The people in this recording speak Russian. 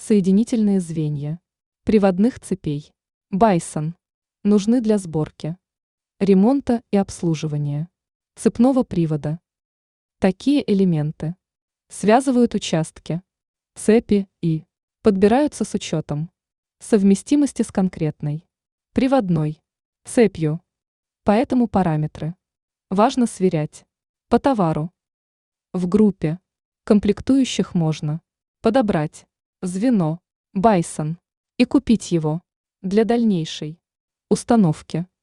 Соединительные звенья приводных цепей Байсон нужны для сборки, ремонта и обслуживания цепного привода. Такие элементы связывают участки цепи и подбираются с учетом совместимости с конкретной приводной цепью. Поэтому параметры важно сверять по товару. В группе комплектующих можно подобрать звено Байсон и купить его для дальнейшей установки.